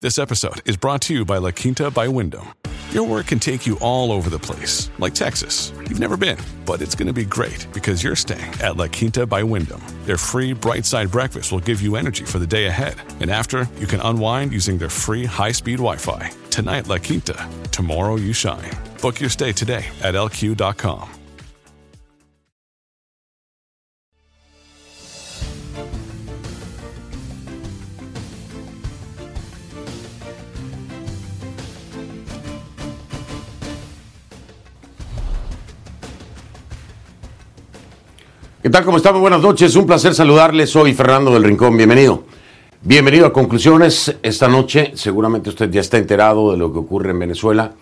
This episode is brought to you by La Quinta by Wyndham. Your work can take you all over the place, like Texas. You've never been, but it's going to be great because you're staying at La Quinta by Wyndham. Their free Bright Side breakfast will give you energy for the day ahead. And after, you can unwind using their free high-speed Wi-Fi. Tonight, La Quinta. Tomorrow, you shine. Book your stay today at lq.com. ¿Qué tal? ¿Cómo están? Muy buenas noches. Un placer saludarles. Soy Fernando del Rincón. Bienvenido. Bienvenido a Conclusiones. Esta noche seguramente usted ya está enterado de lo que ocurre en Venezuela.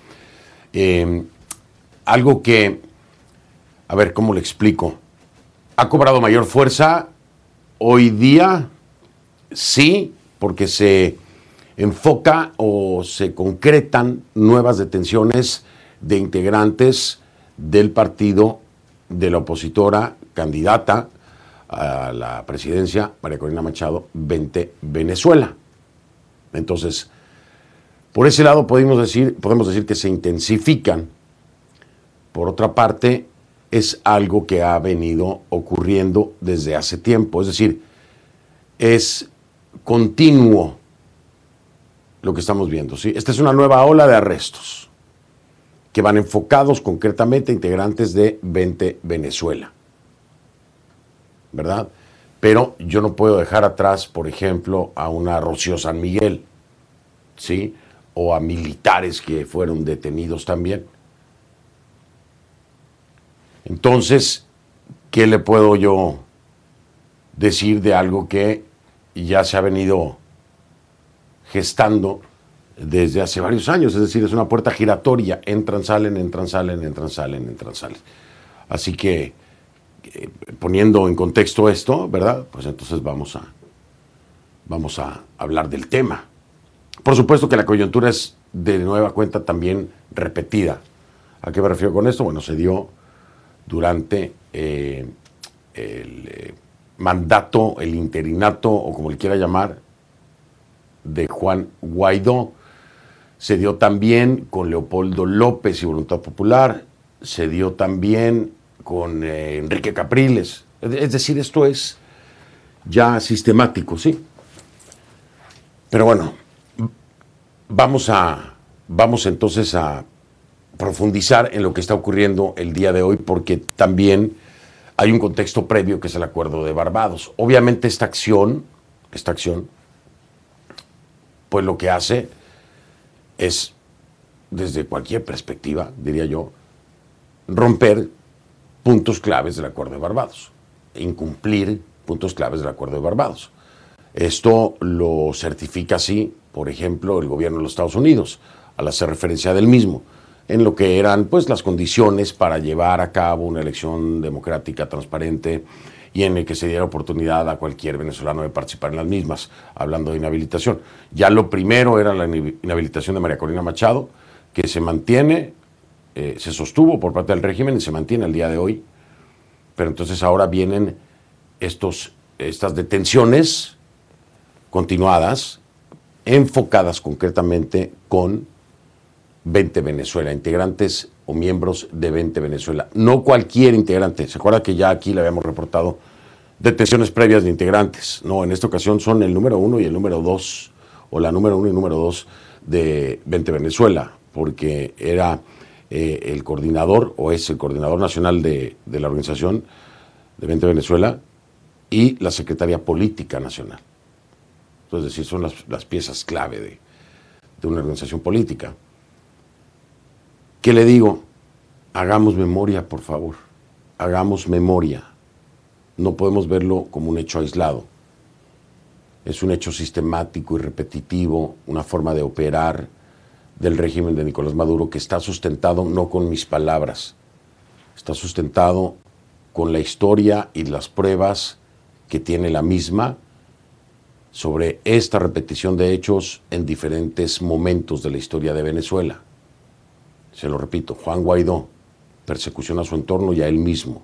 Algo que, a ver, ¿cómo le explico? ¿Ha cobrado mayor fuerza hoy día? Sí, porque se enfoca o se concretan nuevas detenciones de integrantes del partido de la opositora candidata a la presidencia, María Corina Machado, Vente Venezuela. Entonces, por ese lado podemos decir que se intensifican. Por otra parte, es algo que ha venido ocurriendo desde hace tiempo, es decir, es continuo lo que estamos viendo, ¿sí? Esta es una nueva ola de arrestos que van enfocados concretamente a integrantes de Vente Venezuela, ¿verdad? Pero yo no puedo dejar atrás, por ejemplo, a una Rocío San Miguel, ¿sí? O a militares que fueron detenidos también. Entonces, ¿qué le puedo yo decir de algo que ya se ha venido gestando desde hace varios años? Es decir, es una puerta giratoria, entran, salen, entran, salen, entran, salen, entran, salen. Así que, poniendo en contexto esto, ¿verdad? Pues entonces vamos a hablar del tema. Por supuesto que la coyuntura es de nueva cuenta también repetida. ¿A qué me refiero con esto? Bueno, se dio durante el mandato, el interinato, o como le quiera llamar, de Juan Guaidó. Se dio también con Leopoldo López y Voluntad Popular, se dio también con Enrique Capriles. Es decir, esto es ya sistemático, ¿sí? Pero bueno, vamos entonces a profundizar en lo que está ocurriendo el día de hoy, porque también hay un contexto previo que es el Acuerdo de Barbados. Obviamente esta acción, pues lo que hace es, desde cualquier perspectiva, diría yo, romper puntos claves del Acuerdo de Barbados, incumplir puntos claves del Acuerdo de Barbados. Esto lo certifica así, por ejemplo, el gobierno de los Estados Unidos, al hacer referencia del mismo, en lo que eran pues las condiciones para llevar a cabo una elección democrática, transparente, y en el que se diera oportunidad a cualquier venezolano de participar en las mismas, hablando de inhabilitación. Ya lo primero era la inhabilitación de María Corina Machado, que se mantiene, se sostuvo por parte del régimen y se mantiene al día de hoy, pero entonces ahora vienen estas detenciones continuadas, enfocadas concretamente con Vente Venezuela, integrantes o miembros de Vente Venezuela. No cualquier integrante. ¿Se acuerda que ya aquí le habíamos reportado detenciones previas de integrantes? No, en esta ocasión son el número 1 y el número 2, o la número 1 y número 2 de Vente Venezuela, porque era el coordinador, o es el coordinador nacional de la organización de Vente Venezuela, y la secretaria política nacional. Entonces, es decir, son las piezas clave de una organización política. ¿Qué le digo? Hagamos memoria, por favor. Hagamos memoria. No podemos verlo como un hecho aislado. Es un hecho sistemático y repetitivo, una forma de operar del régimen de Nicolás Maduro que está sustentado no con mis palabras, está sustentado con la historia y las pruebas que tiene la misma sobre esta repetición de hechos en diferentes momentos de la historia de Venezuela. Se lo repito, Juan Guaidó, persecución a su entorno y a él mismo.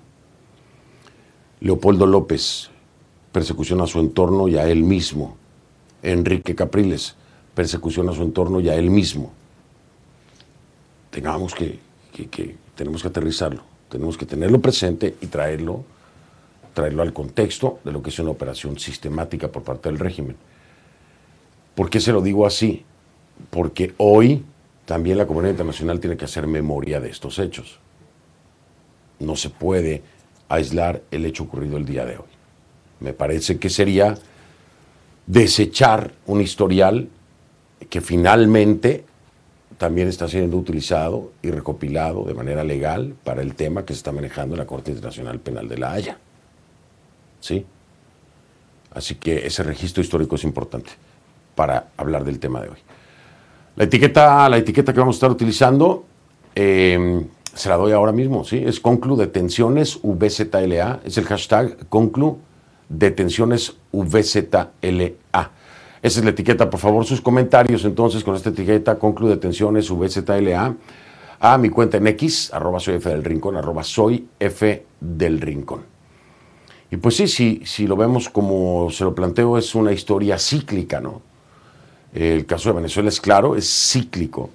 Leopoldo López, persecución a su entorno y a él mismo. Enrique Capriles, persecución a su entorno y a él mismo. Tenemos que aterrizarlo, tenemos que tenerlo presente y traerlo al contexto de lo que es una operación sistemática por parte del régimen. ¿Por qué se lo digo así? Porque hoy también la comunidad internacional tiene que hacer memoria de estos hechos. No se puede aislar el hecho ocurrido el día de hoy. Me parece que sería desechar un historial que finalmente también está siendo utilizado y recopilado de manera legal para el tema que se está manejando en la Corte Internacional Penal de La Haya. ¿Sí? Así que ese registro histórico es importante para hablar del tema de hoy. La etiqueta que vamos a estar utilizando, se la doy ahora mismo, ¿sí? Es Conclu Detenciones VZLA, es el hashtag Conclu Detenciones VZLA. Esa es la etiqueta, por favor, sus comentarios entonces con esta etiqueta Conclu Detenciones VZLA a mi cuenta en X, @soyfdelrincón, @soyfdelrincón. Y pues sí, si lo vemos como se lo planteo, es una historia cíclica, ¿no? El caso de Venezuela es claro, es cíclico.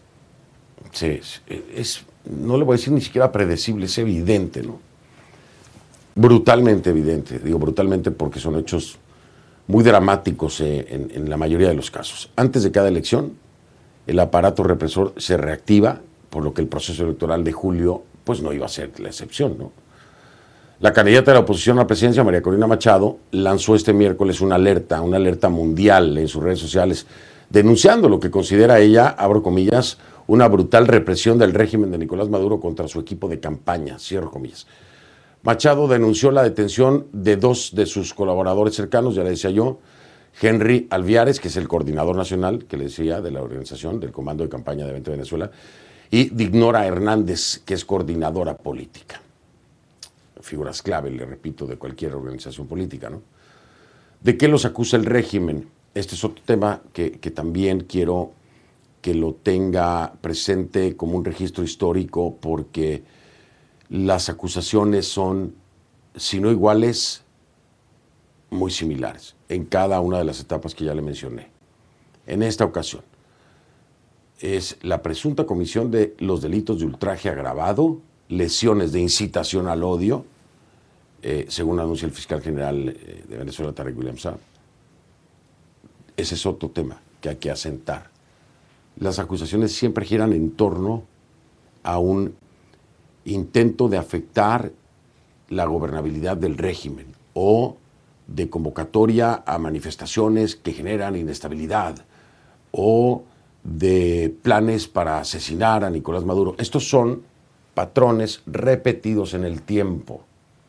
No le voy a decir ni siquiera predecible, es evidente, ¿no? Brutalmente evidente. Digo brutalmente porque son hechos muy dramáticos en la mayoría de los casos. Antes de cada elección, el aparato represor se reactiva, por lo que el proceso electoral de julio pues no iba a ser la excepción, ¿no? La candidata de la oposición a la presidencia, María Corina Machado, lanzó este miércoles una alerta mundial en sus redes sociales, denunciando lo que considera ella, abro comillas, una brutal represión del régimen de Nicolás Maduro contra su equipo de campaña, cierro comillas. Machado denunció la detención de 2 de sus colaboradores cercanos, ya le decía yo, Henry Alviares, que es el coordinador nacional, que le decía, de la organización, del Comando de Campaña de Vente Venezuela, y Dignora Hernández, que es coordinadora política. Figuras clave, le repito, de cualquier organización política, ¿no? ¿De qué los acusa el régimen? Este es otro tema que también quiero que lo tenga presente como un registro histórico, porque las acusaciones son, si no iguales, muy similares en cada una de las etapas que ya le mencioné. En esta ocasión, es la presunta comisión de los delitos de ultraje agravado, lesiones de incitación al odio, según anuncia el fiscal general de Venezuela, Tarek William Saab. Ese es otro tema que hay que asentar. Las acusaciones siempre giran en torno a un intento de afectar la gobernabilidad del régimen o de convocatoria a manifestaciones que generan inestabilidad o de planes para asesinar a Nicolás Maduro. Estos son patrones repetidos en el tiempo.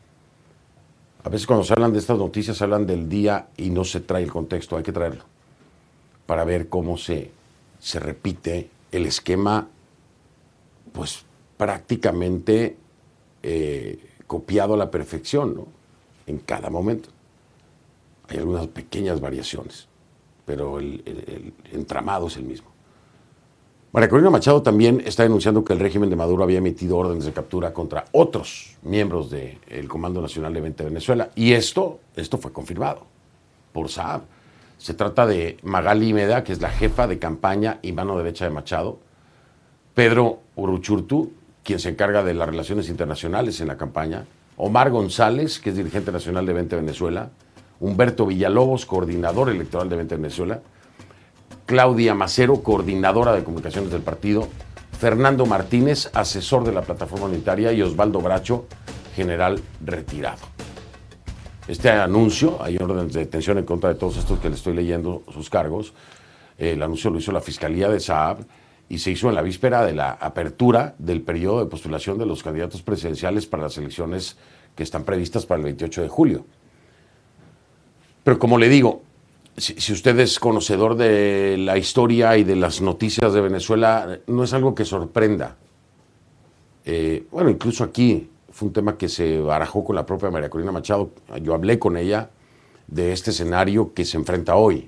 A veces cuando se hablan de estas noticias, se hablan del día y no se trae el contexto, hay que traerlo, para ver cómo se repite el esquema, pues prácticamente copiado a la perfección, ¿no? En cada momento. Hay algunas pequeñas variaciones, pero el entramado es el mismo. María Corina Machado también está denunciando que el régimen de Maduro había emitido órdenes de captura contra otros miembros del Comando Nacional de Vente Venezuela. Y esto fue confirmado por Saab. Se trata de Magali Meda, que es la jefa de campaña y mano derecha de Machado, Pedro Uruchurtu, quien se encarga de las relaciones internacionales en la campaña, Omar González, que es dirigente nacional de Vente Venezuela, Humberto Villalobos, coordinador electoral de Vente Venezuela, Claudia Macero, coordinadora de comunicaciones del partido, Fernando Martínez, asesor de la plataforma unitaria, y Osvaldo Bracho, general retirado. Este anuncio, hay órdenes de detención en contra de todos estos que le estoy leyendo sus cargos. El anuncio lo hizo la Fiscalía de Saab y se hizo en la víspera de la apertura del periodo de postulación de los candidatos presidenciales para las elecciones que están previstas para el 28 de julio. Pero como le digo, si usted es conocedor de la historia y de las noticias de Venezuela, no es algo que sorprenda. Bueno, incluso aquí fue un tema que se barajó con la propia María Corina Machado. Yo hablé con ella de este escenario que se enfrenta hoy.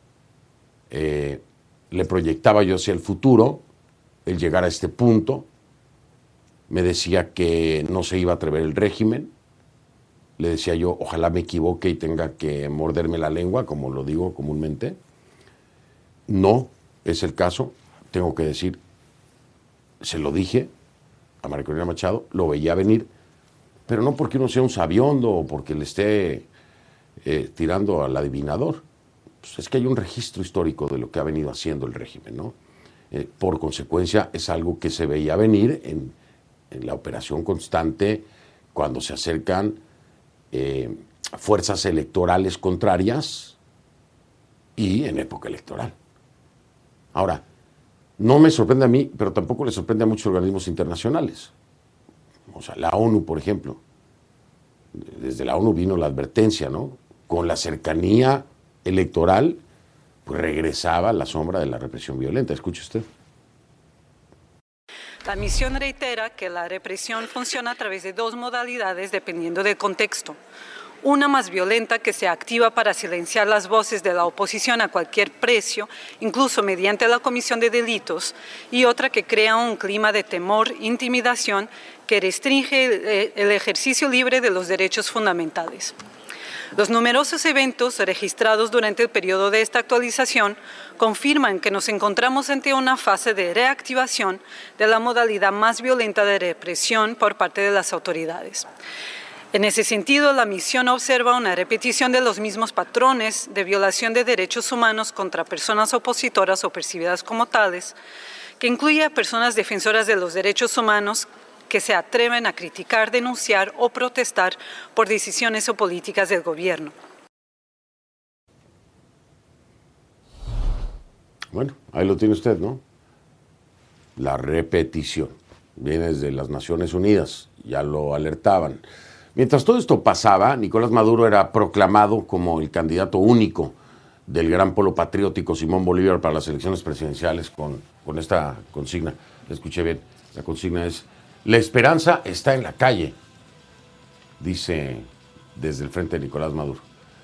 Le proyectaba yo hacia el futuro, el llegar a este punto. Me decía que no se iba a atrever el régimen. Le decía yo, ojalá me equivoque y tenga que morderme la lengua, como lo digo comúnmente. No, es el caso, tengo que decir, se lo dije a María Corina Machado, lo veía venir, pero no porque uno sea un sabiondo o porque le esté tirando al adivinador. Pues es que hay un registro histórico de lo que ha venido haciendo el régimen, ¿no? Por consecuencia, es algo que se veía venir en la operación constante cuando se acercan fuerzas electorales contrarias y en época electoral. Ahora, no me sorprende a mí, pero tampoco le sorprende a muchos organismos internacionales. O sea, la ONU, por ejemplo. Desde la ONU vino la advertencia, ¿no? Con la cercanía electoral, pues regresaba la sombra de la represión violenta. Escuche usted. La misión reitera que la represión funciona a través de dos modalidades dependiendo del contexto. Una más violenta que se activa para silenciar las voces de la oposición a cualquier precio, incluso mediante la comisión de delitos, y otra que crea un clima de temor, intimidación, que restringe el ejercicio libre de los derechos fundamentales. Los numerosos eventos registrados durante el periodo de esta actualización confirman que nos encontramos ante una fase de reactivación de la modalidad más violenta de represión por parte de las autoridades. En ese sentido, la misión observa una repetición de los mismos patrones de violación de derechos humanos contra personas opositoras o percibidas como tales, que incluye a personas defensoras de los derechos humanos que se atreven a criticar, denunciar o protestar por decisiones o políticas del gobierno. Bueno, ahí lo tiene usted, ¿no? La repetición. Viene desde las Naciones Unidas, ya lo alertaban. Mientras todo esto pasaba, Nicolás Maduro era proclamado como el candidato único del gran polo patriótico Simón Bolívar para las elecciones presidenciales con esta consigna. La escuché bien. La consigna es: la esperanza está en la calle, dice desde el frente de Nicolás Maduro.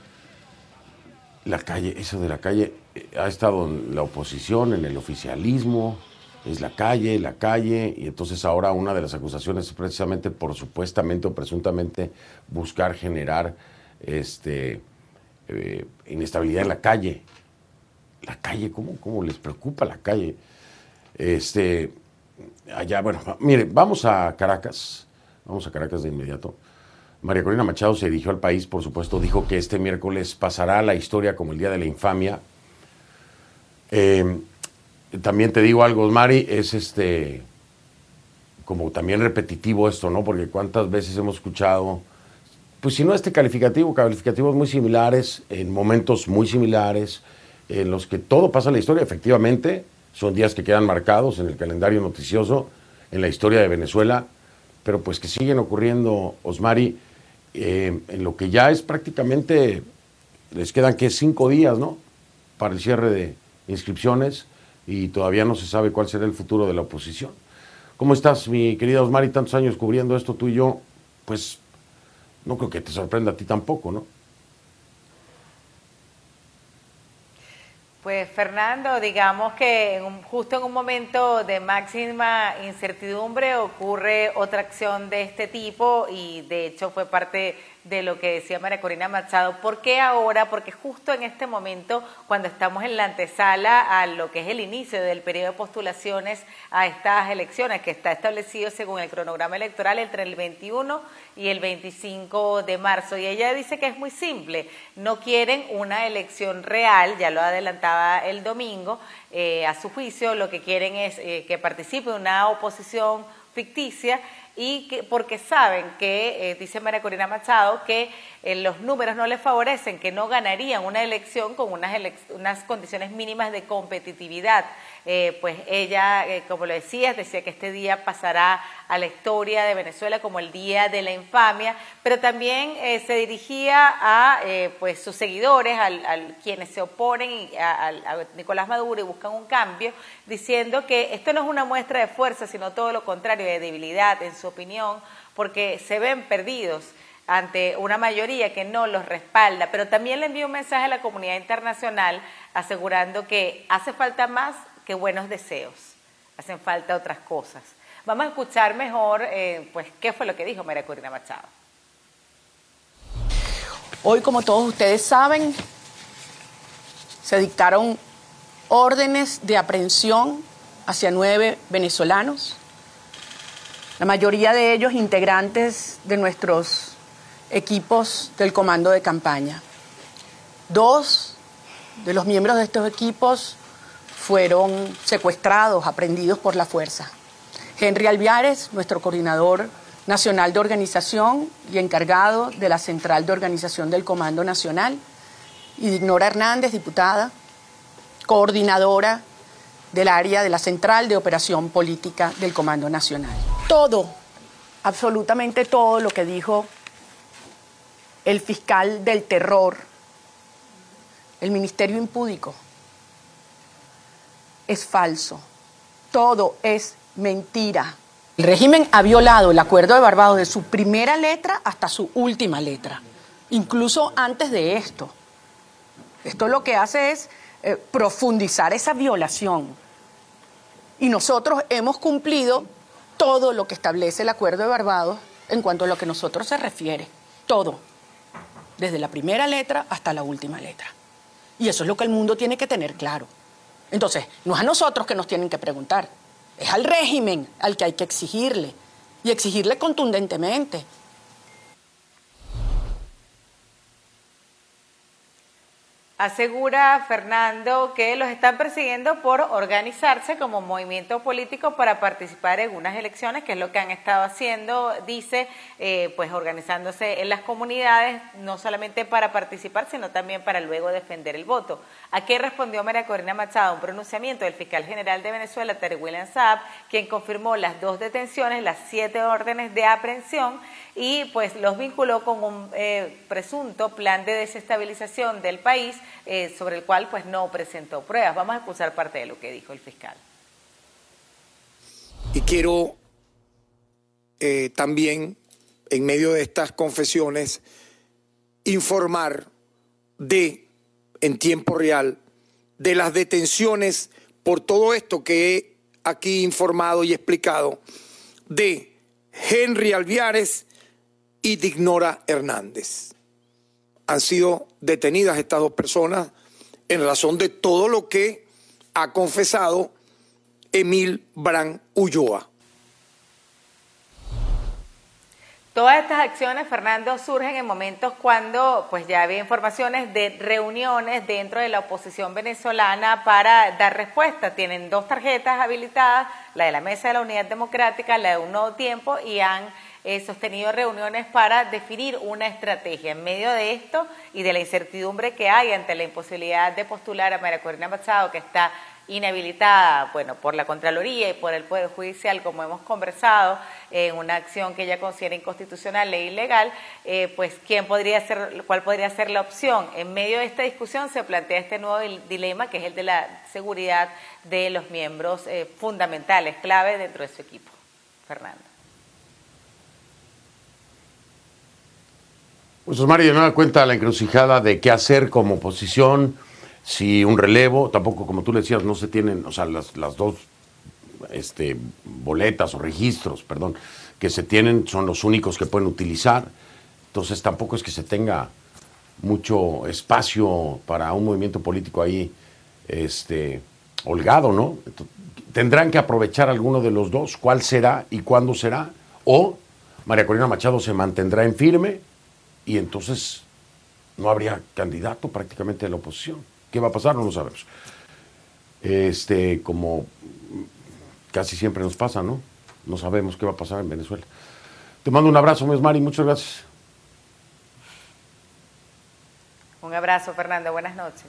La calle, eso de la calle, ha estado en la oposición, en el oficialismo, es la calle, y entonces ahora una de las acusaciones es precisamente por supuestamente o presuntamente buscar generar inestabilidad en la calle. La calle, ¿cómo les preocupa la calle? Allá, bueno, mire, vamos a Caracas de inmediato. María Corina Machado se dirigió al país, por supuesto, dijo que este miércoles pasará a la historia como el día de la infamia. También te digo algo, Mari, es como también repetitivo esto, ¿no? Porque cuántas veces hemos escuchado, pues si no calificativos muy similares, en momentos muy similares, en los que todo pasa en la historia. Efectivamente, son días que quedan marcados en el calendario noticioso, en la historia de Venezuela, pero pues que siguen ocurriendo, Osmari, en lo que ya es prácticamente, les quedan que 5 días, ¿no? Para el cierre de inscripciones, y todavía no se sabe cuál será el futuro de la oposición. ¿Cómo estás, mi querida Osmari? Tantos años cubriendo esto, tú y yo, pues no creo que te sorprenda a ti tampoco, ¿no? Pues Fernando, digamos que justo en un momento de máxima incertidumbre ocurre otra acción de este tipo, y de hecho fue parte de lo que decía María Corina Machado. ¿Por qué ahora? Porque justo en este momento, cuando estamos en la antesala a lo que es el inicio del periodo de postulaciones a estas elecciones, que está establecido según el cronograma electoral entre el 21 y el 25 de marzo. Y ella dice que es muy simple, no quieren una elección real, ya lo adelantaba el domingo, a su juicio lo que quieren es que participe una oposición ficticia, y que, porque saben que, dice María Corina Machado, que los números no les favorecen, que no ganarían una elección con unas condiciones mínimas de competitividad. Pues ella, como lo decía que este día pasará a la historia de Venezuela como el día de la infamia, pero también se dirigía a pues sus seguidores, a quienes se oponen a Nicolás Maduro y buscan un cambio, diciendo que esto no es una muestra de fuerza, sino todo lo contrario, de debilidad, en su opinión, porque se ven perdidos ante una mayoría que no los respalda. Pero también le envió un mensaje a la comunidad internacional asegurando que hace falta más que buenos deseos, hacen falta otras cosas. Vamos a escuchar mejor pues qué fue lo que dijo María Corina Machado. Hoy, como todos ustedes saben, se dictaron órdenes de aprehensión hacia 9 venezolanos, la mayoría de ellos integrantes de nuestros equipos del comando de campaña. 2 de los miembros de estos equipos fueron secuestrados, aprehendidos por la fuerza. Henry Alviares, nuestro coordinador nacional de organización y encargado de la central de organización del Comando Nacional, y Dignora Hernández, diputada, coordinadora del área de la Central de Operación Política del Comando Nacional. Todo, absolutamente todo lo que dijo el fiscal del terror, el Ministerio Impúdico, es falso. Todo es mentira. El régimen ha violado el Acuerdo de Barbados de su primera letra hasta su última letra, incluso antes de esto. Esto lo que hace es profundizar esa violación. Y nosotros hemos cumplido todo lo que establece el Acuerdo de Barbados en cuanto a lo que a nosotros se refiere. Todo. Desde la primera letra hasta la última letra. Y eso es lo que el mundo tiene que tener claro. Entonces, no es a nosotros que nos tienen que preguntar. Es al régimen al que hay que exigirle. Y exigirle contundentemente. Asegura Fernando que los están persiguiendo por organizarse como movimiento político para participar en unas elecciones, que es lo que han estado haciendo, dice, pues organizándose en las comunidades, no solamente para participar, sino también para luego defender el voto. ¿A qué respondió María Corina Machado? Un pronunciamiento del fiscal general de Venezuela, Terry William Saab, quien confirmó las 2 detenciones, las 7 órdenes de aprehensión y pues los vinculó con un presunto plan de desestabilización del país, sobre el cual pues no presentó pruebas. Vamos a escuchar parte de lo que dijo el fiscal. Y quiero también, en medio de estas confesiones, informar en tiempo real, de las detenciones por todo esto que he aquí informado y explicado, de Henry Alviares y Dignora Hernández. Han sido detenidas estas 2 personas en razón de todo lo que ha confesado Emil Bran Ulloa. Todas estas acciones, Fernando, surgen en momentos cuando pues ya había informaciones de reuniones dentro de la oposición venezolana para dar respuesta. Tienen 2 tarjetas habilitadas, la de la Mesa de la Unidad Democrática, la de Un Nuevo Tiempo, y han sostenido reuniones para definir una estrategia. En medio de esto y de la incertidumbre que hay ante la imposibilidad de postular a María Corina Machado, que está inhabilitada, bueno, por la Contraloría y por el Poder Judicial, como hemos conversado, en una acción que ella considera inconstitucional e ilegal, pues ¿cuál podría ser la opción? En medio de esta discusión se plantea este nuevo dilema, que es el de la seguridad de los miembros fundamentales, clave dentro de su equipo. Fernando. Pues Osmar, y de nueva cuenta la encrucijada de qué hacer como oposición, si un relevo, tampoco como tú le decías, no se tienen, o sea, las 2 boletas o registros, perdón, que se tienen son los únicos que pueden utilizar, entonces tampoco es que se tenga mucho espacio para un movimiento político ahí, holgado, ¿no? Entonces, tendrán que aprovechar alguno de los 2, ¿cuál será y cuándo será? O María Corina Machado se mantendrá en firme y entonces no habría candidato prácticamente de la oposición. ¿Qué va a pasar? No lo sabemos. Como casi siempre nos pasa, ¿no? No sabemos qué va a pasar en Venezuela. Te mando un abrazo, Mesmari, muchas gracias. Un abrazo, Fernando, buenas noches.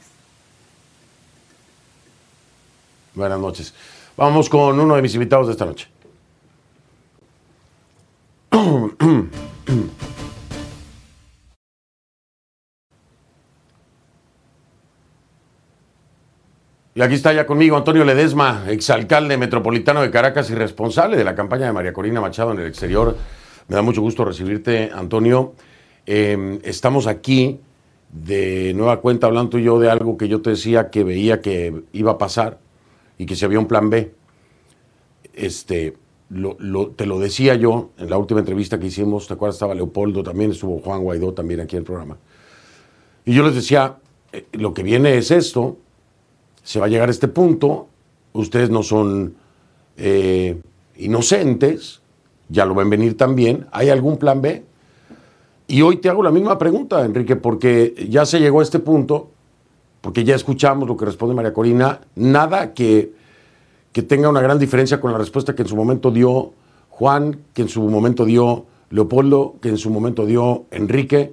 Buenas noches. Vamos con uno de mis invitados de esta noche. Y aquí está ya conmigo Antonio Ledesma, exalcalde metropolitano de Caracas y responsable de la campaña de María Corina Machado en el exterior. Me da mucho gusto recibirte, Antonio. Estamos aquí de nueva cuenta hablando tú y yo de algo que yo te decía que veía que iba a pasar y que si había un plan B. Te lo decía yo en la última entrevista que hicimos, ¿te acuerdas? Estaba Leopoldo también, estuvo Juan Guaidó también aquí en el programa. Y yo les decía, lo que viene es esto. se va a llegar a este punto, ustedes no son inocentes, ya lo ven venir también, ¿hay algún plan B? Y hoy te hago la misma pregunta, Enrique, porque ya se llegó a este punto, porque ya escuchamos lo que responde María Corina, nada que tenga una gran diferencia con la respuesta que en su momento dio Juan, que en su momento dio Leopoldo, que en su momento dio Enrique,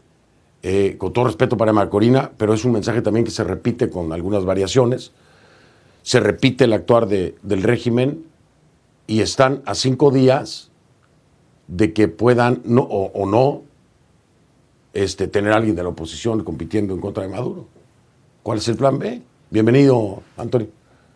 con todo respeto para María Corina, pero es un mensaje también que se repite con algunas variaciones, se repite el actuar del régimen y están a 5 días de que puedan o no tener a alguien de la oposición compitiendo en contra de Maduro. ¿Cuál es el plan B? Bienvenido, Antonio.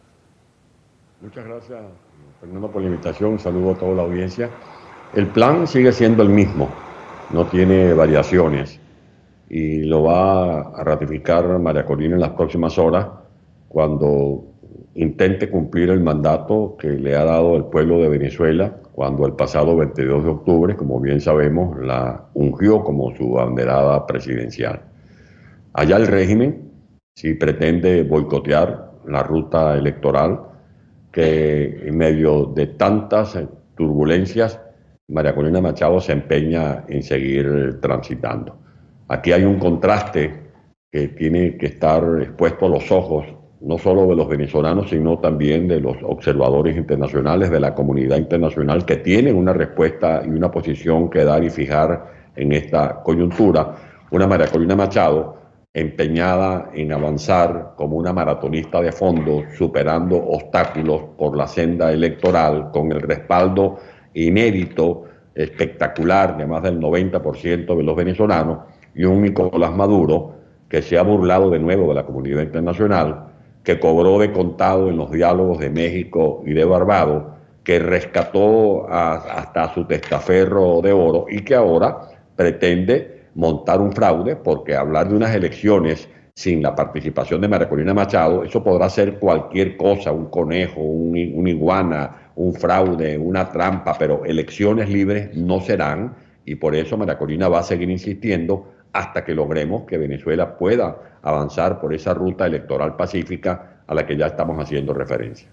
Muchas gracias, Fernando, por la invitación. Un saludo a toda la audiencia. El plan sigue siendo el mismo, no tiene variaciones y lo va a ratificar María Corina en las próximas horas cuando intente cumplir el mandato que le ha dado el pueblo de Venezuela cuando el pasado 22 de octubre, como bien sabemos, la ungió como su abanderada presidencial. Allá el régimen, si pretende boicotear la ruta electoral, que en medio de tantas turbulencias, María Corina Machado se empeña en seguir transitando. Aquí hay un contraste que tiene que estar expuesto a los ojos no solo de los venezolanos, sino también de los observadores internacionales, de la comunidad internacional, que tienen una respuesta y una posición que dar y fijar en esta coyuntura. Una María Corina Machado empeñada en avanzar como una maratonista de fondo, superando obstáculos por la senda electoral, con el respaldo inédito, espectacular, de más del 90% de los venezolanos, y un Nicolás Maduro que se ha burlado de nuevo de la comunidad internacional, que cobró de contado en los diálogos de México y de Barbados, que rescató hasta a su testaferro de oro y que ahora pretende montar un fraude, porque hablar de unas elecciones sin la participación de María Corina Machado, eso podrá ser cualquier cosa, un conejo, un iguana, un fraude, una trampa, pero elecciones libres no serán, y por eso María Corina va a seguir insistiendo hasta que logremos que Venezuela pueda avanzar por esa ruta electoral pacífica a la que ya estamos haciendo referencia.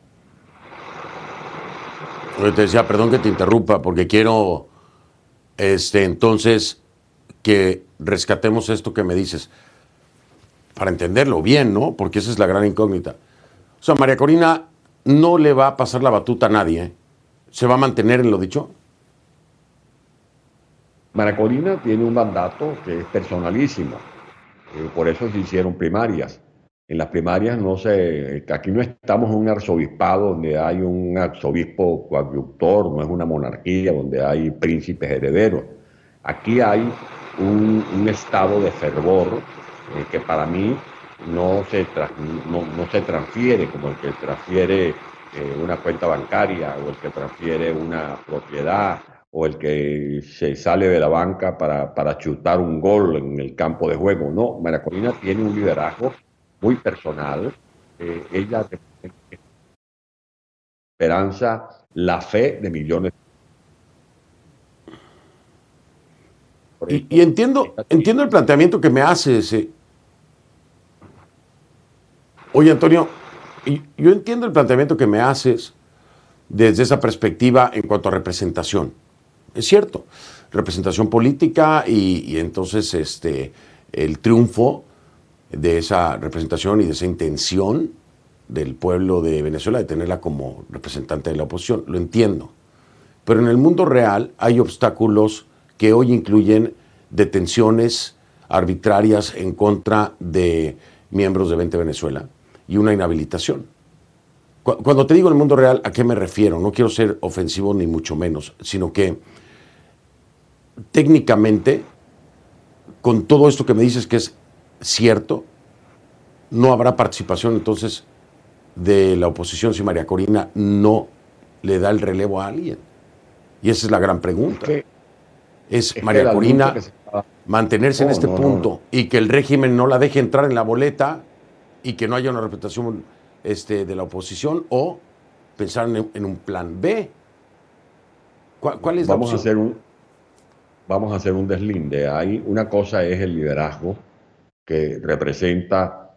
Yo te decía, perdón que te interrumpa, porque quiero entonces que rescatemos esto que me dices, para entenderlo bien, ¿no? Porque esa es la gran incógnita. O sea, María Corina no le va a pasar la batuta a nadie, ¿eh? ¿Se va a mantener en lo dicho? María Corina tiene un mandato que es personalísimo, por eso se hicieron primarias. En las primarias aquí no estamos en un arzobispado donde hay un arzobispo coadjutor, no es una monarquía donde hay príncipes herederos. Aquí hay un estado de fervor que para mí no se transfiere como el que transfiere una cuenta bancaria o el que transfiere una propiedad o el que se sale de la banca para chutar un gol en el campo de juego. No, María Corina tiene un liderazgo muy personal. Ella representa esperanza, la fe de millones. Y entiendo el planteamiento que me haces. Oye, Antonio, yo entiendo el planteamiento que me haces desde esa perspectiva en cuanto a representación. Es cierto, representación política y entonces el triunfo de esa representación y de esa intención del pueblo de Venezuela de tenerla como representante de la oposición. Lo entiendo. Pero en el mundo real hay obstáculos que hoy incluyen detenciones arbitrarias en contra de miembros de Vente Venezuela y una inhabilitación. Cuando te digo en el mundo real, ¿a qué me refiero? No quiero ser ofensivo ni mucho menos, sino que técnicamente, con todo esto que me dices que es cierto, no habrá participación entonces de la oposición si María Corina no le da el relevo a alguien. Y esa es la gran pregunta. ¿Es María Corina mantenerse en este punto y que el régimen no la deje entrar en la boleta y que no haya una representación de la oposición, o pensar en un plan B? ¿Cuál es la opción? Vamos a hacer un deslinde. Una cosa es el liderazgo que representa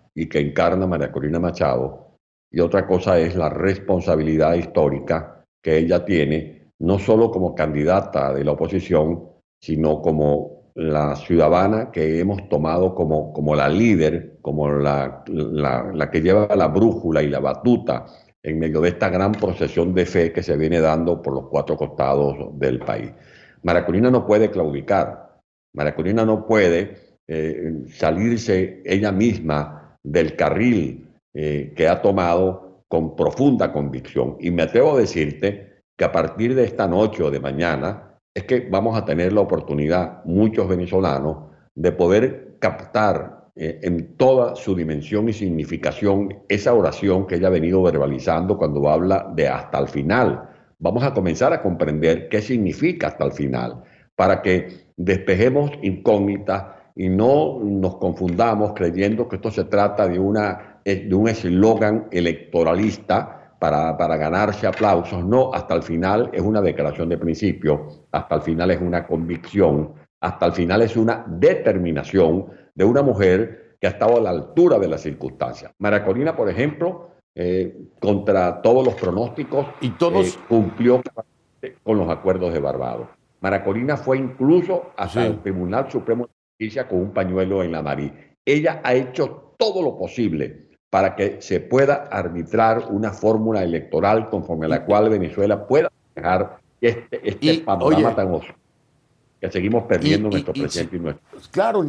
y que encarna María Corina Machado, y otra cosa es la responsabilidad histórica que ella tiene, no solo como candidata de la oposición, sino como la ciudadana que hemos tomado como la líder, como la que lleva la brújula y la batuta en medio de esta gran procesión de fe que se viene dando por los 4 costados del país. María Corina no puede claudicar, María Corina no puede salirse ella misma del carril que ha tomado con profunda convicción. Y me atrevo a decirte que a partir de esta noche o de mañana es que vamos a tener la oportunidad, muchos venezolanos, de poder captar en toda su dimensión y significación esa oración que ella ha venido verbalizando cuando habla de hasta el final. Vamos a comenzar a comprender qué significa hasta el final, para que despejemos incógnitas y no nos confundamos creyendo que esto se trata de un eslogan electoralista para ganarse aplausos. No, hasta el final es una declaración de principio, hasta el final es una convicción, hasta el final es una determinación de una mujer que ha estado a la altura de las circunstancias. María Corina, por ejemplo, contra todos los pronósticos, y todos cumplió con los acuerdos de Barbados. María Corina fue incluso hasta el Tribunal Supremo de Justicia con un pañuelo en la nariz. Ella ha hecho todo lo posible para que se pueda arbitrar una fórmula electoral conforme a la cual Venezuela pueda dejar este panorama tan oscuro que seguimos perdiendo nuestro presente y nuestro. Claro,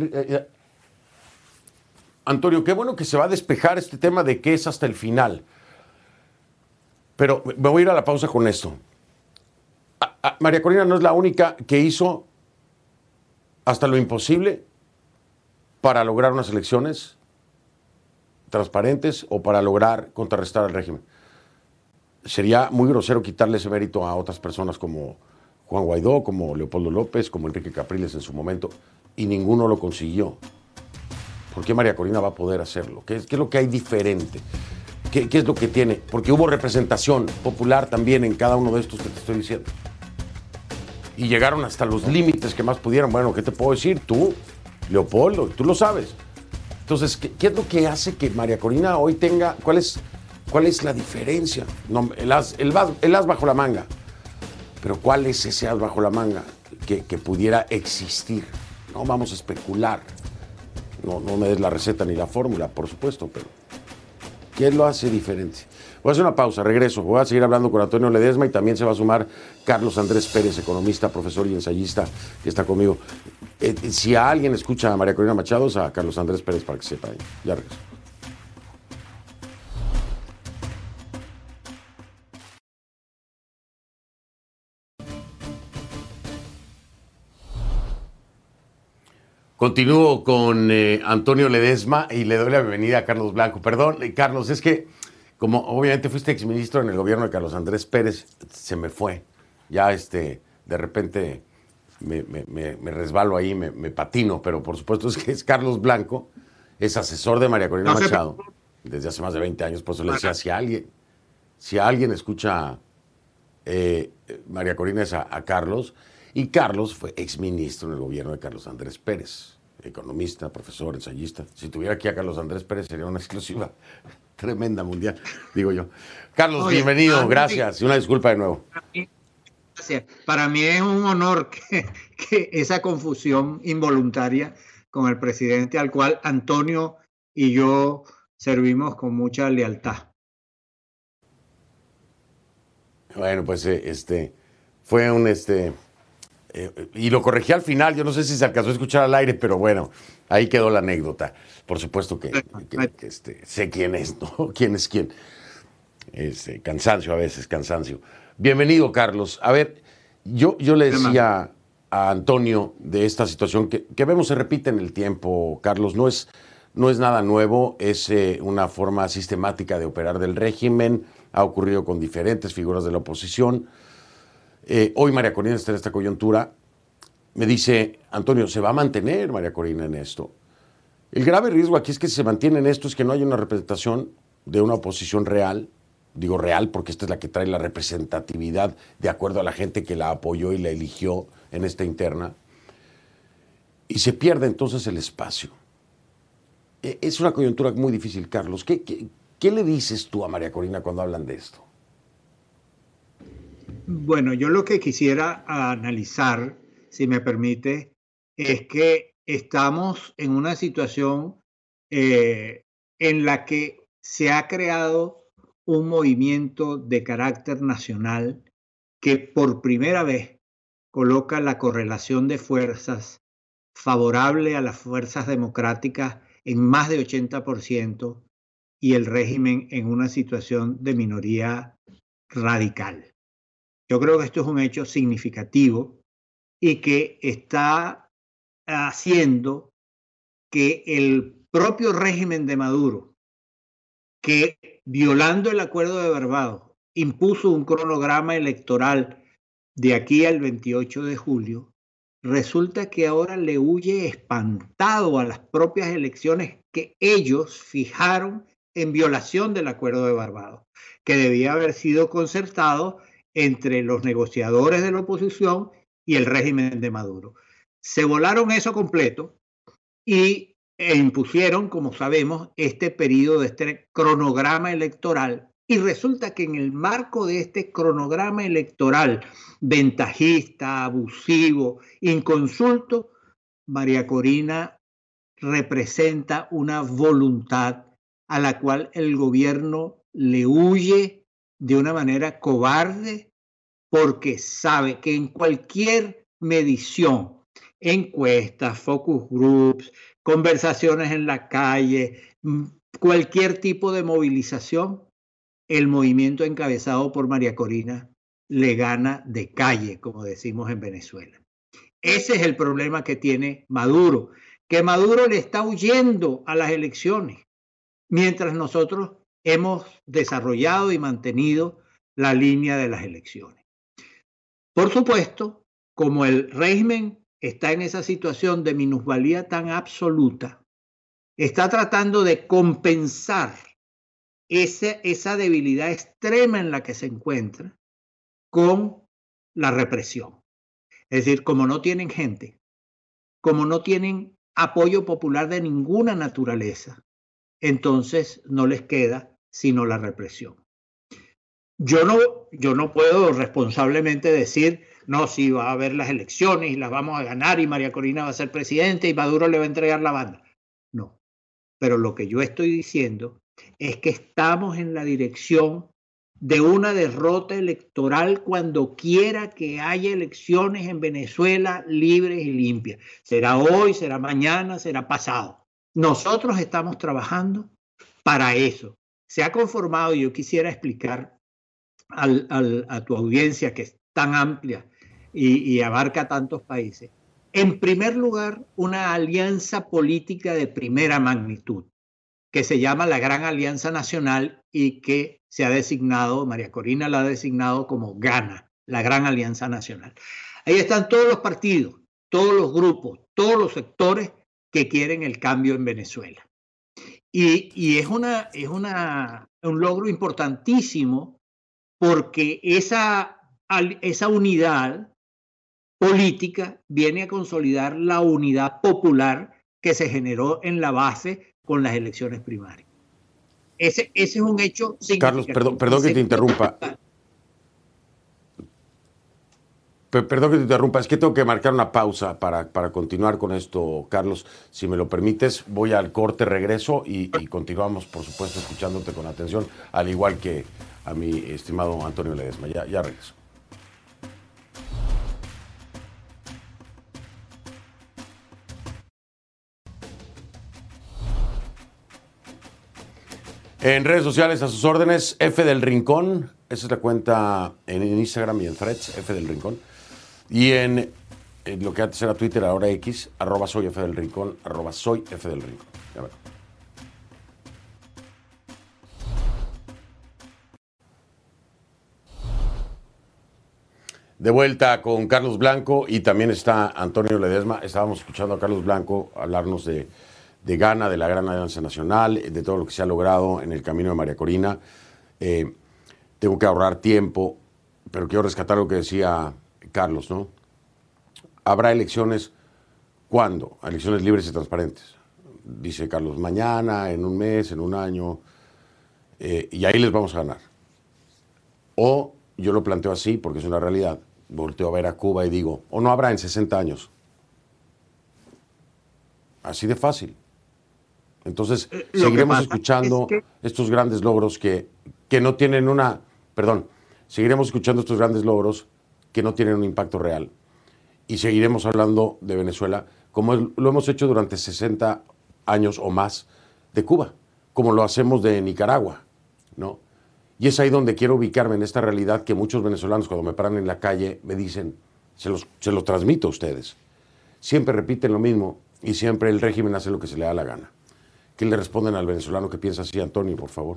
Antonio, qué bueno que se va a despejar este tema de que es hasta el final. Pero me voy a ir a la pausa con esto. María Corina no es la única que hizo hasta lo imposible para lograr unas elecciones transparentes o para lograr contrarrestar al régimen. Sería muy grosero quitarle ese mérito a otras personas como Juan Guaidó, como Leopoldo López, como Enrique Capriles en su momento, y ninguno lo consiguió. ¿Por qué María Corina va a poder hacerlo? ¿Qué es lo que hay diferente? ¿Qué es lo que tiene? Porque hubo representación popular también en cada uno de estos que te estoy diciendo. Y llegaron hasta los límites que más pudieron. Bueno, ¿qué te puedo decir? Tú, Leopoldo, tú lo sabes. Entonces, ¿qué es lo que hace que María Corina hoy tenga? ¿Cuál es la diferencia? No, el as bajo la manga. Pero ¿cuál es ese as bajo la manga que pudiera existir? No vamos a especular. No me des la receta ni la fórmula, por supuesto, pero ¿qué lo hace diferente? Voy a hacer una pausa, regreso. Voy a seguir hablando con Antonio Ledesma y también se va a sumar Carlos Andrés Pérez, economista, profesor y ensayista, que está conmigo. Si a alguien escucha a María Corina Machado, es a Carlos Andrés Pérez, para que sepa. Ya regreso. Continúo con Antonio Ledesma y le doy la bienvenida a Carlos Blanco. Perdón, Carlos, es que como obviamente fuiste exministro en el gobierno de Carlos Andrés Pérez, se me fue. Ya de repente me resbalo ahí, me patino, pero por supuesto es que es Carlos Blanco, es asesor de María Corina Machado desde hace más de 20 años. Por eso le decía, si alguien escucha María Corina es a Carlos. Y Carlos fue exministro en el gobierno de Carlos Andrés Pérez, economista, profesor, ensayista. Si tuviera aquí a Carlos Andrés Pérez sería una exclusiva tremenda mundial, digo yo. Carlos, bienvenido, gracias. Y una disculpa de nuevo. Gracias. Para mí es un honor que esa confusión involuntaria con el presidente al cual Antonio y yo servimos con mucha lealtad. Bueno, pues fue un y lo corregí al final, yo no sé si se alcanzó a escuchar al aire, pero bueno, ahí quedó la anécdota. Por supuesto que sé quién es, ¿no? ¿Quién es quién? Cansancio a veces, cansancio. Bienvenido, Carlos. A ver, yo le decía a Antonio de esta situación que vemos se repite en el tiempo, Carlos, no es nada nuevo, es una forma sistemática de operar del régimen, ha ocurrido con diferentes figuras de la oposición. Hoy María Corina está en esta coyuntura. Me dice, Antonio, ¿se va a mantener María Corina en esto? El grave riesgo aquí es que si se mantiene en esto es que no haya una representación de una oposición real. Digo real porque esta es la que trae la representatividad de acuerdo a la gente que la apoyó y la eligió en esta interna. Y se pierde entonces el espacio. Es una coyuntura muy difícil, Carlos. ¿Qué le dices tú a María Corina cuando hablan de esto? Bueno, yo lo que quisiera analizar, si me permite, es que estamos en una situación en la que se ha creado un movimiento de carácter nacional que por primera vez coloca la correlación de fuerzas favorable a las fuerzas democráticas en más de 80% y el régimen en una situación de minoría radical. Yo creo que esto es un hecho significativo y que está haciendo que el propio régimen de Maduro, que violando el Acuerdo de Barbados, impuso un cronograma electoral de aquí al 28 de julio, resulta que ahora le huye espantado a las propias elecciones que ellos fijaron en violación del Acuerdo de Barbados, que debía haber sido concertado entre los negociadores de la oposición y el régimen de Maduro. Se volaron eso completo y impusieron, como sabemos, este periodo de este cronograma electoral. Y resulta que en el marco de este cronograma electoral ventajista, abusivo, inconsulto, María Corina representa una voluntad a la cual el gobierno le huye de una manera cobarde, porque sabe que en cualquier medición, encuestas, focus groups, conversaciones en la calle, cualquier tipo de movilización, el movimiento encabezado por María Corina le gana de calle, como decimos en Venezuela. Ese es el problema que tiene Maduro, que Maduro le está huyendo a las elecciones, mientras nosotros hemos desarrollado y mantenido la línea de las elecciones. Por supuesto, como el régimen está en esa situación de minusvalía tan absoluta, está tratando de compensar esa debilidad extrema en la que se encuentra con la represión. Es decir, como no tienen gente, como no tienen apoyo popular de ninguna naturaleza, entonces no les queda sino la represión. Yo no puedo responsablemente decir, no, si va a haber las elecciones y las vamos a ganar y María Corina va a ser presidente y Maduro le va a entregar la banda. No, pero lo que yo estoy diciendo es que estamos en la dirección de una derrota electoral cuando quiera que haya elecciones en Venezuela libres y limpias. Será hoy, será mañana, será pasado. Nosotros estamos trabajando para eso. Se ha conformado, y yo quisiera explicar a tu audiencia, que es tan amplia y abarca tantos países, en primer lugar, una alianza política de primera magnitud, que se llama la Gran Alianza Nacional y que se ha designado, María Corina la ha designado como GANA, la Gran Alianza Nacional. Ahí están todos los partidos, todos los grupos, todos los sectores que quieren el cambio en Venezuela. Y es un logro importantísimo, porque esa unidad política viene a consolidar la unidad popular que se generó en la base con las elecciones primarias. Ese es un hecho significativo. Carlos, perdón que te interrumpa. Perdón que te interrumpa, es que tengo que marcar una pausa para continuar con esto, Carlos. Si me lo permites, voy al corte, regreso y continuamos, por supuesto, escuchándote con atención, al igual que a mi estimado Antonio Ledesma. Ya regreso. En redes sociales, a sus órdenes, F del Rincón. Esa es la cuenta en Instagram y en Threads, F del Rincón. Y en lo que antes era Twitter, ahora X, @soy F del Rincón, @soy F del Rincón. Ya verán. De vuelta con Carlos Blanco y también está Antonio Ledesma. Estábamos escuchando a Carlos Blanco hablarnos de GANA, de la Gran Alianza Nacional, de todo lo que se ha logrado en el camino de María Corina. Tengo que ahorrar tiempo, pero quiero rescatar lo que decía Carlos, ¿no? Habrá elecciones, ¿cuándo? Elecciones libres y transparentes. dice Carlos, mañana, en un mes, en un año, y ahí les vamos a ganar. O yo lo planteo así, porque es una realidad, volteo a ver a Cuba y digo, o no habrá en 60 años. Así de fácil. Entonces, seguiremos escuchando estos grandes logros que no tienen una... Perdón, seguiremos escuchando estos grandes logros que no tienen un impacto real. Y seguiremos hablando de Venezuela como lo hemos hecho durante 60 años o más de Cuba, como lo hacemos de Nicaragua, ¿no? Y es ahí donde quiero ubicarme en esta realidad que muchos venezolanos cuando me paran en la calle me dicen, se los transmito a ustedes. Siempre repiten lo mismo y siempre el régimen hace lo que se le da la gana. ¿Qué le responden al venezolano que piensa así, Antonio, por favor?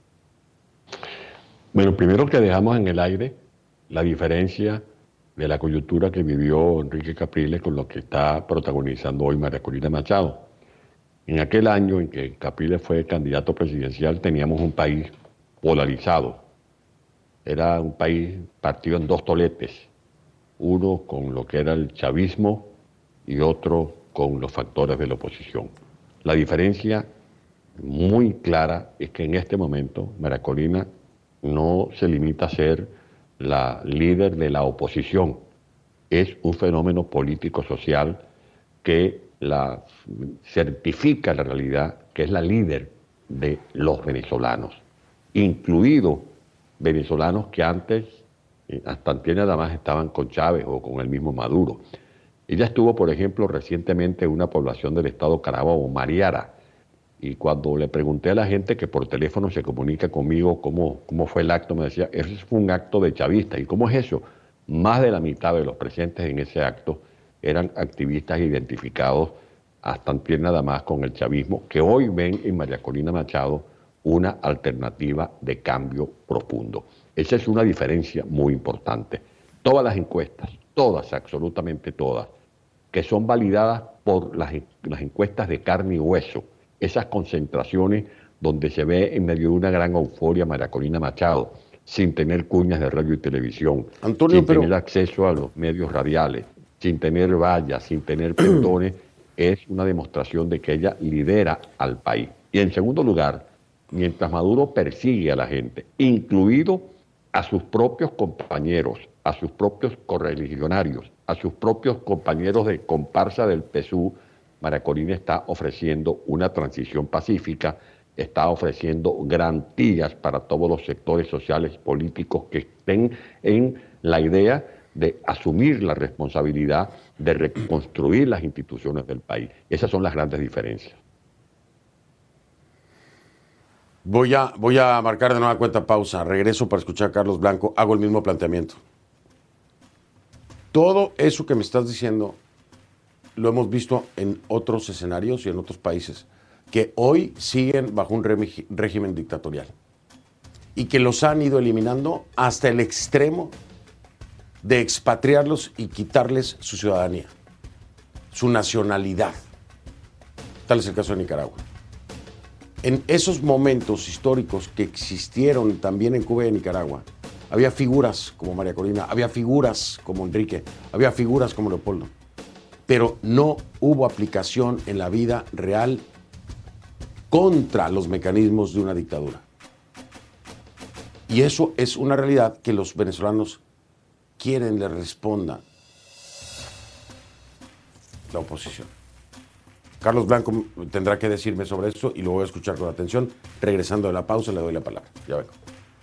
Bueno, primero que dejamos en el aire la diferencia de la coyuntura que vivió Enrique Capriles con lo que está protagonizando hoy María Corina Machado. En aquel año en que Capriles fue candidato presidencial teníamos un país polarizado. Era un país partido en dos toletes, uno con lo que era el chavismo y otro con los factores de la oposición. La diferencia muy clara es que en este momento María Corina no se limita a ser la líder de la oposición, es un fenómeno político-social que la certifica la realidad, que es la líder de los venezolanos, incluidos venezolanos que antes, hasta antes nada más estaban con Chávez o con el mismo Maduro. Ella estuvo, por ejemplo, recientemente en una población del estado Carabobo, Mariara, y cuando le pregunté a la gente que por teléfono se comunica conmigo cómo fue el acto, me decía, eso fue un acto de chavista. ¿Y cómo es eso? Más de la mitad de los presentes en ese acto eran activistas identificados hasta antier nada más con el chavismo, que hoy ven en María Corina Machado una alternativa de cambio profundo. Esa es una diferencia muy importante. Todas las encuestas, todas, absolutamente todas, que son validadas por las encuestas de carne y hueso, esas concentraciones donde se ve en medio de una gran euforia María Corina Machado, sin tener cuñas de radio y televisión, Antonio, sin tener acceso a los medios radiales, sin tener vallas, sin tener pendones, es una demostración de que ella lidera al país. Y en segundo lugar, mientras Maduro persigue a la gente, incluido a sus propios compañeros, a sus propios correligionarios, a sus propios compañeros de comparsa del PSUV, María Corina está ofreciendo una transición pacífica, está ofreciendo garantías para todos los sectores sociales políticos que estén en la idea de asumir la responsabilidad de reconstruir las instituciones del país. Esas son las grandes diferencias. Voy a marcar de nueva cuenta pausa. Regreso para escuchar a Carlos Blanco. Hago el mismo planteamiento. Todo eso que me estás diciendo lo hemos visto en otros escenarios y en otros países que hoy siguen bajo un régimen dictatorial y que los han ido eliminando hasta el extremo de expatriarlos y quitarles su ciudadanía, su nacionalidad. Tal es el caso de Nicaragua. En esos momentos históricos que existieron también en Cuba y en Nicaragua, había figuras como María Corina, había figuras como Enrique, había figuras como Leopoldo, pero no hubo aplicación en la vida real contra los mecanismos de una dictadura. Y eso es una realidad que los venezolanos quieren le responda la oposición. Carlos Blanco tendrá que decirme sobre eso y lo voy a escuchar con atención. Regresando de la pausa, le doy la palabra. Ya vengo.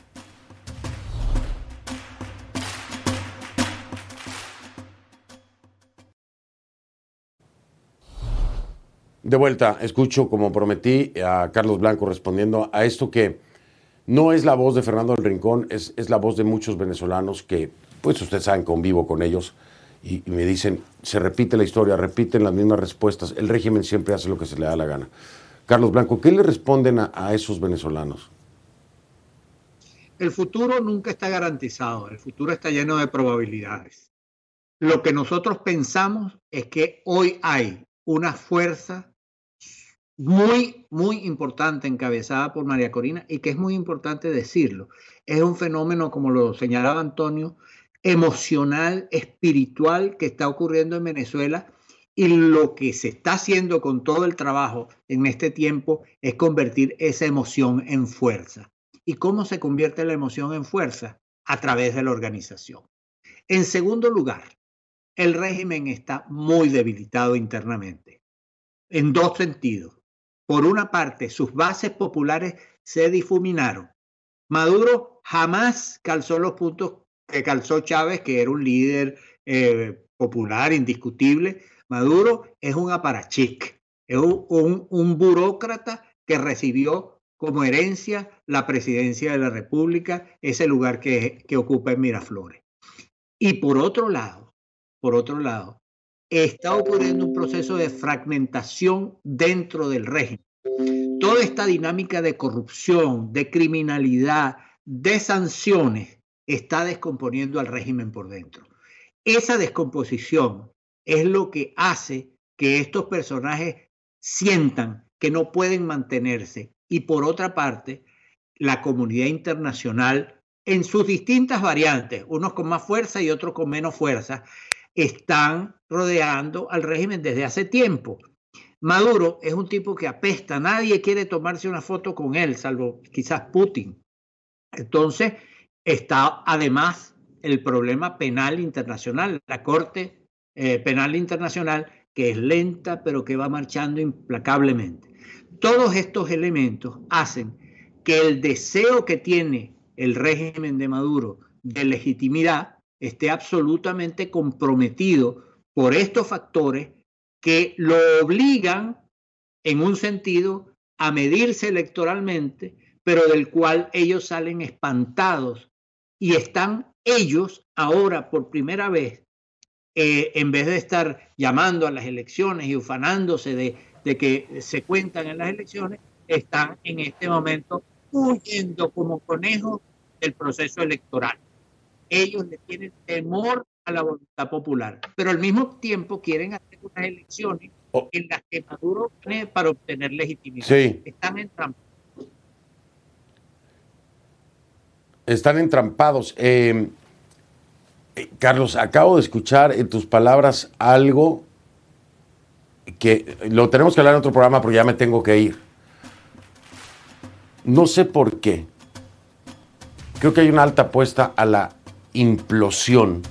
De vuelta, escucho, como prometí, a Carlos Blanco respondiendo a esto que no es la voz de Fernando del Rincón, es la voz de muchos venezolanos que, pues ustedes saben, convivo con ellos y me dicen, se repite la historia, repiten las mismas respuestas, el régimen siempre hace lo que se le da la gana. Carlos Blanco, ¿qué le responden a esos venezolanos? El futuro nunca está garantizado, el futuro está lleno de probabilidades. Lo que nosotros pensamos es que hoy hay una fuerza muy, muy importante encabezada por María Corina y que es muy importante decirlo. Es un fenómeno, como lo señalaba Antonio, emocional, espiritual que está ocurriendo en Venezuela Y lo que se está haciendo con todo el trabajo en este tiempo es convertir esa emoción en fuerza. ¿Y cómo se convierte la emoción en fuerza? A través de la organización. En segundo lugar, el régimen está muy debilitado internamente, en dos sentidos. Por una parte, sus bases populares se difuminaron. Maduro jamás calzó los puntos que calzó Chávez, que era un líder popular, indiscutible. Maduro es un aparachic, es un burócrata que recibió como herencia la presidencia de la República, ese lugar que ocupa en Miraflores. Y por otro lado, está ocurriendo un proceso de fragmentación dentro del régimen. Toda esta dinámica de corrupción, de criminalidad, de sanciones, está descomponiendo al régimen por dentro. Esa descomposición es lo que hace que estos personajes sientan que no pueden mantenerse. Y por otra parte, la comunidad internacional, en sus distintas variantes, unos con más fuerza y otros con menos fuerza, están rodeando al régimen desde hace tiempo. Maduro es un tipo que apesta, nadie quiere tomarse una foto con él, salvo quizás Putin. Entonces, está además el problema penal internacional, la Corte Penal Internacional, que es lenta, pero que va marchando implacablemente. Todos estos elementos hacen que el deseo que tiene el régimen de Maduro de legitimidad esté absolutamente comprometido por estos factores que lo obligan, en un sentido, a medirse electoralmente, pero del cual ellos salen espantados y están ellos ahora por primera vez, en vez de estar llamando a las elecciones y ufanándose de que se cuentan en las elecciones, están en este momento huyendo como conejos del proceso electoral. Ellos le tienen temor a la voluntad popular, pero al mismo tiempo quieren hacer unas elecciones en las que Maduro gane para obtener legitimidad. Sí. Están entrampados. Están entrampados. Carlos, acabo de escuchar en tus palabras algo que lo tenemos que hablar en otro programa porque ya me tengo que ir. No sé por qué. Creo que hay una alta apuesta a la implosión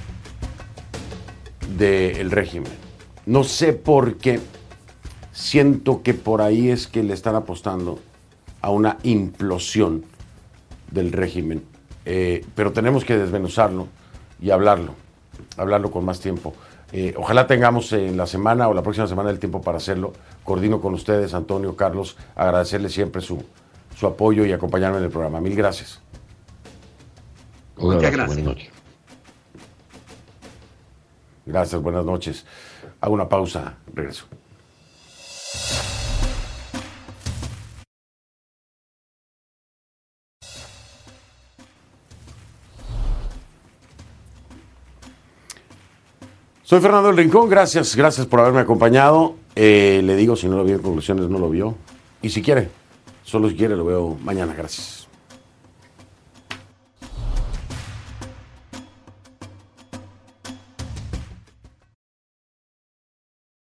del régimen. No sé por qué. Siento que por ahí es que le están apostando a una implosión del régimen. Pero tenemos que desmenuzarlo y hablarlo con más tiempo. Ojalá tengamos en la semana o la próxima semana el tiempo para hacerlo. Coordino con ustedes, Antonio, Carlos, agradecerles siempre su apoyo y acompañarme en el programa. Mil gracias. Muchas gracias. Buenas noches. Gracias, buenas noches. Hago una pausa, regreso. Soy Fernando del Rincón, gracias por haberme acompañado. Le digo, si no lo vio en conclusiones, no lo vio. Y si quiere, solo si quiere, lo veo mañana. Gracias.